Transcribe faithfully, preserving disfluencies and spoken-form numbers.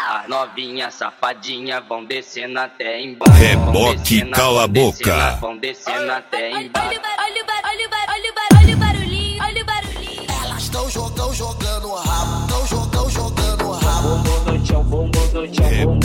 As novinhas safadinhas vão descendo até embaixo. Reboque, cala a boca. Vão descendo até embaixo. Olha o barulhinho, olha o barulhinho, olha o barulhinho. Elas tão jogando, jogando o rabo, tão jogando, jogando o rabo. Bumbum no chão, bumbum no chão, bumbum